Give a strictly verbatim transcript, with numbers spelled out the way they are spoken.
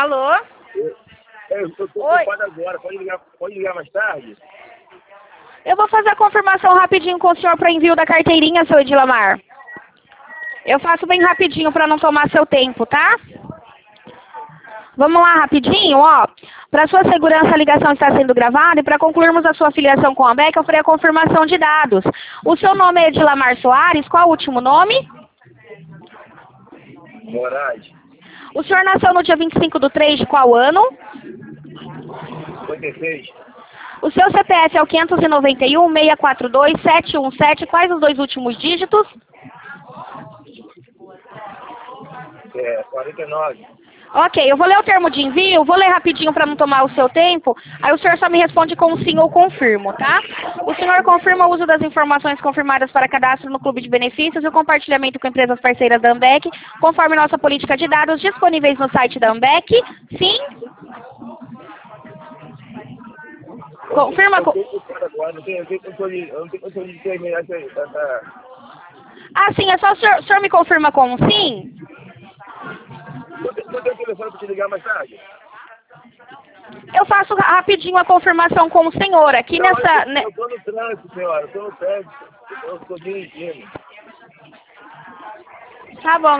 Alô? Eu eu estou Oi. ocupado agora, pode ligar, pode ligar mais tarde? Eu vou fazer a confirmação rapidinho com o senhor para envio da carteirinha, seu Edilamar. Eu faço bem rapidinho para não tomar seu tempo, tá? Vamos lá, rapidinho, ó. Para sua segurança, a ligação está sendo gravada e para concluirmos a sua filiação com a AMBEC, eu farei a confirmação de dados. O seu nome é Edilamar Soares, qual o último nome? Moraes, O senhor nasceu no dia vinte e cinco do três de qual ano? cinquenta e seis, O seu C P F é o quinhentos e noventa e um, seiscentos e quarenta e dois, setecentos e dezessete. Quais os dois últimos dígitos? é, quarenta e nove. Ok, eu vou ler o termo de envio, vou ler rapidinho para não tomar o seu tempo, aí o senhor só me responde com sim ou confirmo, tá? O senhor confirma o uso das informações confirmadas para cadastro no Clube de Benefícios e o compartilhamento com empresas parceiras da AMBEC, conforme nossa política de dados disponíveis no site da AMBEC? Sim? Confirma Eu com... estou ocupado agora, não tenho, eu não tenho controle, eu não tenho controle de terminar essa... essa... Ah, sim, é só o senhor, o senhor me confirma com um sim? Não tem, não tem telefone para te ligar mais tarde? Eu faço ra- rapidinho a confirmação com o senhor aqui Não, nessa... eu ne- estou no trânsito, senhora, eu estou no trânsito, eu estou dirigindo. Tá bom.